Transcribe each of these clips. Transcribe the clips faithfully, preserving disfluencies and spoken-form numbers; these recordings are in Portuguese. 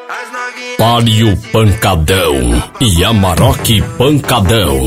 Páreo Pancadão e Amarok Pancadão.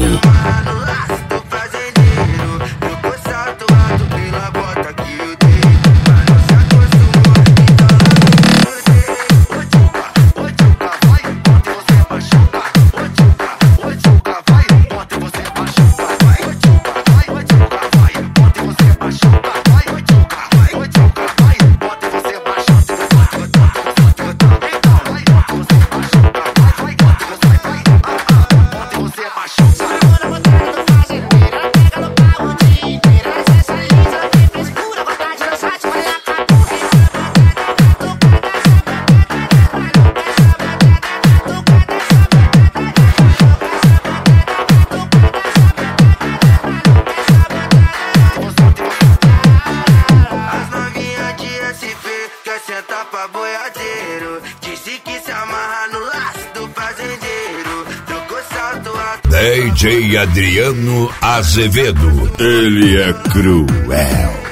Senta pra boiadeiro, disse que se amarra no laço do fazendeiro. Trocou salto alto. D J Adriano Azevedo, ele é cruel.